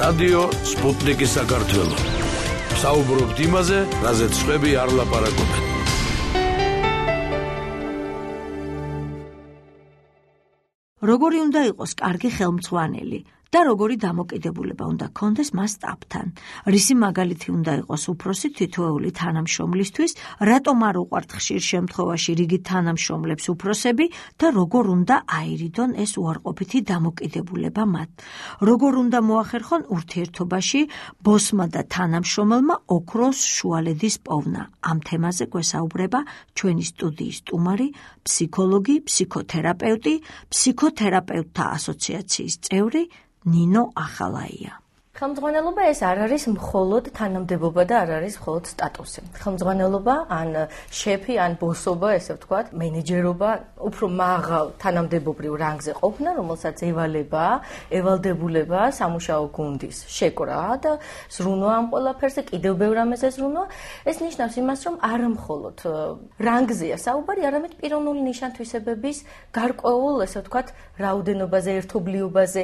რადიო სპუტნიკი საქართველო. საუბრობთ იმაზე, რაზეც სხვები არ ლაპარაკობენ. როგორი უნდა იყოს კარგი ხელმძღვანელი და როგორი დამოკიდებულება უნდა ქონდეს მას სტაფთან. რისი მაგალითი უნდა იყოს უფროსი თითოეული თანამშრომლისთვის, რატომ არ უყვართ ხშირ შემთხვევაში რიგი თანამშრომლებს უფროსები და როგორ უნდა აირიდონ ეს უარყოფითი დამოკიდებულება მათ. როგორ უნდა მოახერხონ ურთიერთობაში ბოსმა და თანამშრომელმა ოქროს შუალედის პოვნა. ამ თემაზე გვესაუბრება ჩვენი სტუდიის სტუმარი, ფსიქოლოგი, ფსიქოთერაპევტი, ფსიქოთერაპევტთა ასოციაციის წევრი ნინო ახალაია. ხელმძღვანელობა ეს არ არის მხოლოდ თანამდებობა და არ არის მხოლოდ სტატუსი. ხელმძღვანელობა ან შეფი, ან ბოსობა, ესე ვთქვათ, მენეჯერობა, უფრო მაღალ თანამდებობრივ რანგზე ყოფნა, რომელსაც ევალდებულება სამუშაო გუნდის შეკრა და ზრუნვა ამ ყველაფერზე, კიდევ ბევრ ამაზე ზრუნვა, ეს ნიშნავს იმას, რომ არა მხოლოდ რანგზეა საუბარი, არამედ პიროვნული ნიშან-თვისებების გარკვეულ, ესე ვთქვათ, რაოდენობაზე, ერთობლიობაზე,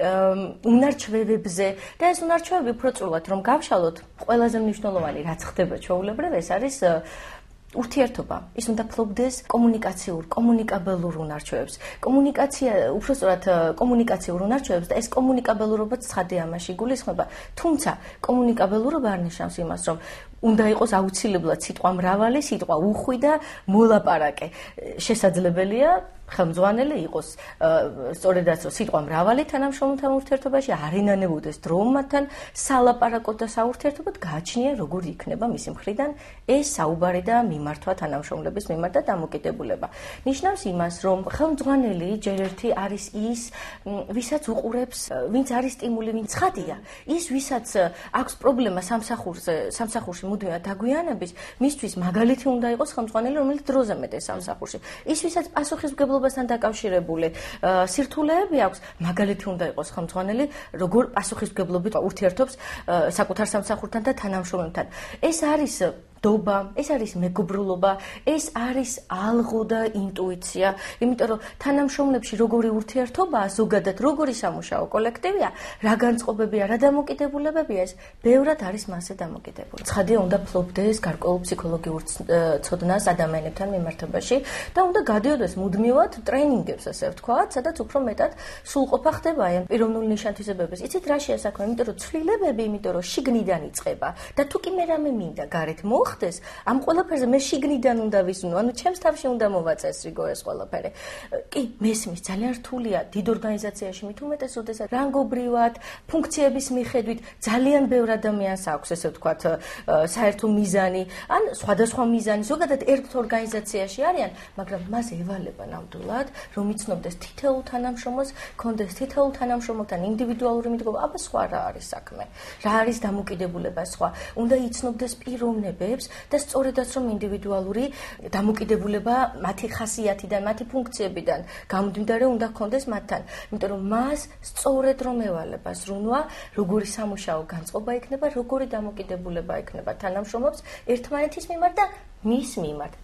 უნარჩვევებზე და ეს უნარჩვევები უფრო წვრილად რომ გავშალოთ, ყველაზე მნიშვნელოვანი რაც ხდება ჩვეულებრივ, ეს არის ურთიერთობა. ის უნდა ფლობდეს კომუნიკაბელურ უნარჩვევებს. კომუნიკაცია, უბრალოდ კომუნიკაციურ უნარჩვევებს და ეს კომუნიკაბელურობა ცხადია ამაში გულისხმობა. თუმცა კომუნიკაბელურობა არ ნიშნავს იმას, რომ უნდა იყოს აუცილებლად სიტყვა მრავალი, სიტყვა უხვი და მოლაპარაკე. შესაძლებელია ხელმძღვანელი იყოს სწორედაც რომ სიტყვა მრავალი თანამშრომელთან ურთიერთობაში არ ინანებოდეს დრო მათთან სალაპარაკოდ და საურთიერთობად გააჩნია როგორ იქნება მისი მხრიდან ეს საუბარი და მიმართვა თანამშრომლების მიმართ და დამოკიდებულება. ნიშნავს იმას, რომ ხელმძღვანელი ჯერ ერთი არის ის, ვისაც უყურებს, ვინც არის სტიმული, ვინც ცხადია. ის, ვისაც აქვს პრობლემა სამსახურში მუდმივად დაგვიანების, მისთვის მაგალითი უნდა იყოს ხელმძღვანელი, რომელიც დროზე მეტეს სამსახურში. ის, ვისაც პასუხისმგებლობასთან დაკავშირებული სირთულეები აქვს, მაგალითი უნდა იყოს ხელმძღვანელი, როგორ პასუხისმგებლობით ურთიერთობს საკუთარ სამსახურთან და თანამშრომელთან. ეს არის დობა, ეს არის მეგობრულობა, ეს არის ალღო და ინტუიცია, იმიტომ რომ თანამშრომლებში როგორი ურთიერთობაა, ზოგადად როგორი სამუშაო კოლექტივია, რა განწყობებია, რა დამოკიდებულებებია, ეს ბევრად არის მასზე დამოკიდებული. ცხადია, უნდა ფლობდეს გარკვეულ ფსიქოლოგიურ ცოდნას ადამიანებთან მიმართებაში და უნდა გადიოდეს მუდმივად ტრენინგებს, ასე ვთქვათ, სადაც უფრო მეტად სრულყოფა ხდება აი პიროვნული ნიშან-თვისებების. იცით რა შეასაქმე, იმიტომ რომ ცვლილებები, იმიტომ რომ შიგნიდან იწყება და თუ კი მე რამე მინდა გარეთ ხდეს ამ ყველაფერზე მე შიგნიდან უნდა ვიზნო, ანუ ჩემს თავში უნდა მოვაწესრიგო ეს ყველაფერი. კი, მესმის ძალიან რთულია დიდ ორგანიზაციაში, მით უმეტეს, როდესაც რანგობრივად, ფუნქციების მიხედვით ძალიან ბევრ ადამიანს აქვს, ესე ვთქვათ, საერთო მიზანი, ან სხვადასხვა მიზანი, ზოგადად ერთ ორგანიზაციაში არიან, მაგრამ მას ევალება ნამდვილად, რომ იცნობდეს თითოეულ თანამშრომელს, კონდეს თითოეულ თანამშრომელთან ინდივიდუალური მიდგომა, აბა სხვა რა არის საქმე, რა არის დამოკიდებულება სხვა, უნდა იცნობდეს პიროვნებებს და სწორედაც რომ ინდივიდუალური დამოკიდებულება მათი ხასიათიდან, მათი ფუნქციებიდან გამომდინარე უნდა ჰქონდეს მათთან, იმიტომ რომ მას სწორედ რომ ევალება ზრუნვა, როგორი სამუშაო განწყობა იქნება, როგორი დამოკიდებულება იქნება თანამშრომლებს ერთმანეთის მიმართ და მის მიმართ.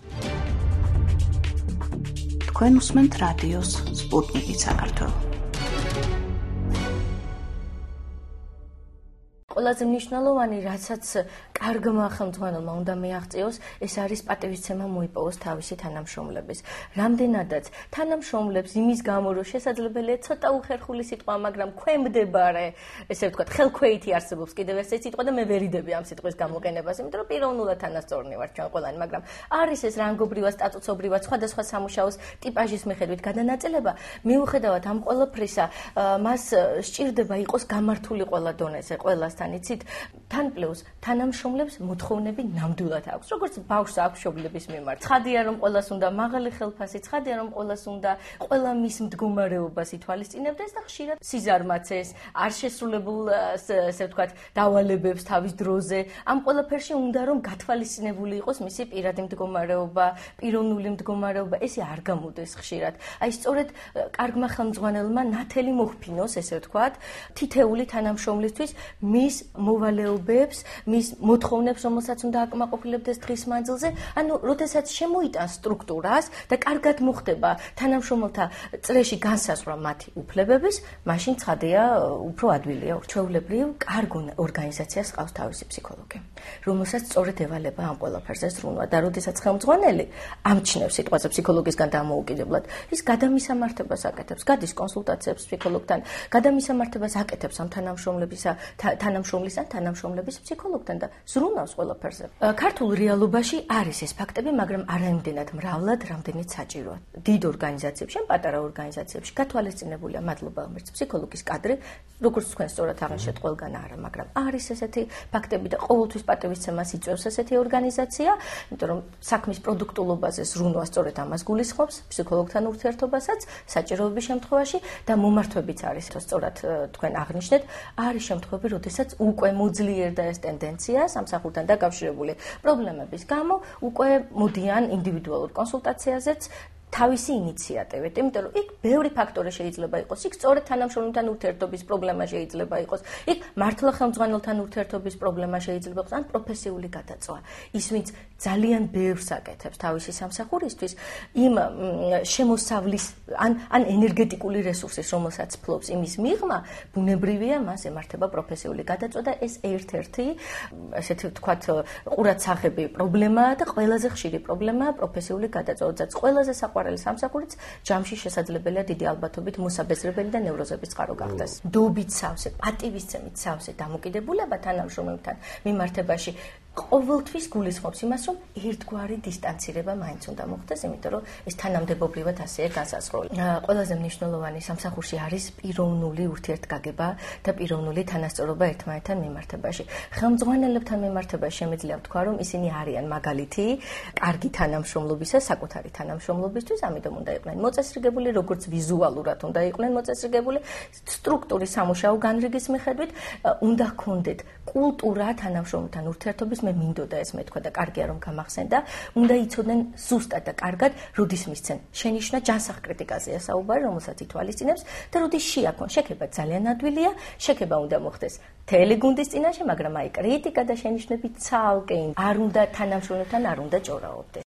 თქვენ უსმენთ რადიოს სპუტნიკი საქართველო. ყველაზე მნიშვნელოვანი, რასაც კარგმა ხელმძღვანელმა უნდა მიაღწიოს, ეს არის პატივისცემა მოიპოვოს თავისი თანამშრომლების. რამდენადაც თანამშრომლებს იმის გამო, რომ შესაძლებელია ცოტა უხერხული სიტყვა, მაგრამ ქვემდებარე, ესე ვთქვათ, ხელქვეითი არსებობს კიდევ ეს სიტყვა და მე ვერიდები ამ სიტყვის გამოყენებას, იმიტომ რომ პიროვნულად თანასწორნი ვართ ჩვენ ყველანი, მაგრამ არის ეს რანგობრივად, სტატუსობრივად, სხვადასხვა სამუშაოს ტიპაჟის მიხედვით გადანაწილება, მიუხედავად ამ ყველაფრისა, მას სჭირდება იყოს გამართული ყველა დონეზე, ყველასთან. იცით, თან პლუს თანამშრომლებს მოთხოვნები ნამდვილად აქვს. როგორც ბავშვს აქვს მშობლების მიმართ. ცხადია, რომ ყველას უნდა მაღალი ხელფასი, ცხადია, რომ ყველას უნდა ყველა მის მდგომარეობას ითვალისწინებდეს და ხშირად სიზარმაცეს, არ შესრულებულ, ესე ვთქვათ, დავალებებს თავის დროზე. ამ ყველაფერში უნდა რომ გათვალისწინებული იყოს მისი პირადი მდგომარეობა, პიროვნული მდგომარეობა, ესე არ გამოდის ხშირად. აი სწორედ კარგმა ხელმძღვანელმა ნათელი მოჰფინოს, ესე ვთქვათ, თითეული თანამშრომლისთვის მის მოვალეობებს, მის მოთხოვნებს, რომელსაც უნდა აკმაყოფილებდეს დღის მანძილზე, ანუ როდესაც შემოიტანს სტრუქტურას და კარგად მოხდება თანამშრომელთა წრეში განსაზღვრა მათი უფლებების, მაშინ ცხადია, უფრო ადვილია ჩვეულებრივ კარგ ორგანიზაციას ყავს თავისი ფსიქოლოგი, რომელსაც სწორედ ევალება ამ ყველაფერზე ზრუნვა და როდესაც ხელმძღვანელი ამჩნევს სიტყვაზე ფსიქოლოგისგან დამოუკიდებლად, ის გადამისამართებას აკეთებს, გადის კონსულტაციებს ფსიქოლოგთან, გადამისამართებას აკეთებს ამ თანამშრომლების ფსიქოლოგთან და ზრუნავს ყველაფერზე. ქართულ რეალობაში არის ეს ფაქტები, მაგრამ არაიმდენად მრავლად, რამდენიც საჭიროა. დიდ ორგანიზაციებში, პატარა ორგანიზაციებში გათვალისწინებულია, მადლობა ღმერთს, ფსიქოლოგის კადრი, როგორც თქვენ სწორად აღნიშნეთ, ყველგან არა, მაგრამ არის ესეთი ფაქტები და ყოველთვის პატივისცემას იწვევს ესეთი ორგანიზაცია, იმიტომ რომ საქმის პროდუქტულობაზე ზრუნვა სწორედ ამას გულისხმობს, ფსიქოლოგთან ურთიერთობასაც, საჭიროების შემთხვევაში და მომართვებიც არის, სწორად თქვენ აღნიშნეთ, არის შემთხვევები, როდესაც უკვე მოძლიერდა ეს ტენდენცია სამსახურთან დაკავშირებული პრობლემების გამო, უკვე მოდიან ინდივიდუალურ კონსულტაციაზეც თავისი ინიციატივით, იმიტომ რომ იქ ბევრი ფაქტორი შეიძლება იყოს. იქ სწორედ თანამშრომელთან ურთიერთობის პრობლემა შეიძლება იყოს. იქ მართლა ხელმძღვანელთან ურთიერთობის პრობლემა შეიძლება იყოს, ან პროფესიული გადაწვა. ის ვინც ძალიან ბევრს აკეთებს თავისი სამსახურისთვის, იმ შემოსავლის ან ენერგეტიკული რესურსის, რომელსაც ფლობს იმის მიღმა, ბუნებრივია მას ემართება პროფესიული გადაწვა და ეს ერთ-ერთი, ესეთი ვთქვათ, ყურადსახები პრობლემაა და ყველაზე ხშირი პრობლემაა პროფესიული გადაწვა, როდესაც ყველაზე სამსახურიც ჯამში შესაძლებელია დიდი ალბათობით მოსაბეზრებელი და ნევროზების წყარო გახდეს. დობით სავსე, პატივისცემით სავსე დამოკიდებულება თანამშრომელთან მიმართებაში ყოველთვის გულისხმობს იმას, რომ ერთგვარი დისტანცირება მაინც უნდა მოხდეს, იმიტომ რომ ეს თანამდებობრივად ასეა განსაზღვრული. ყველაზე მნიშვნელოვანი სამსახურში არის პიროვნული ურთიერთგაგება და პიროვნული თანასწორობა ერთმანეთთან მიმართებაში. ხელმძღვანელებთან მიმართებაში შემიძლია ვთქვა, რომ ისინი არიან მაგალითი კარგი თანამშრომლობისა, საკუთარი თანამშრომლობისთვის, ამიტომ უნდა იყვნენ მოწესრიგებული, როგორც ვიზუალურად უნდა იყვნენ მოწესრიგებული, სტრუქტურის სამუშაო განრიგის მიხედვით, უნდა ჰქონდეთ კულტურა თანამშრომელთან ურთიერთობის, მე მინდოდა ეს მეთქვა და კარგია რომ გამახსენდა, უნდა იცოდნენ ზუსტად და კარგად, როდის მისცენ შენიშვნა ჯანსაღ კრიტიკაზეა საუბარი, რომელსაც ითვალისწინებს და როდის შეაქონ, შექება ძალიან ადვილია, შექება უნდა მოხდეს მთელი გუნდის წინაშე, მაგრამ აი კრიტიკა და შენიშვნები ცალკე არ უნდა თანამშრომელთან არ უნდა ჭორაობდეს.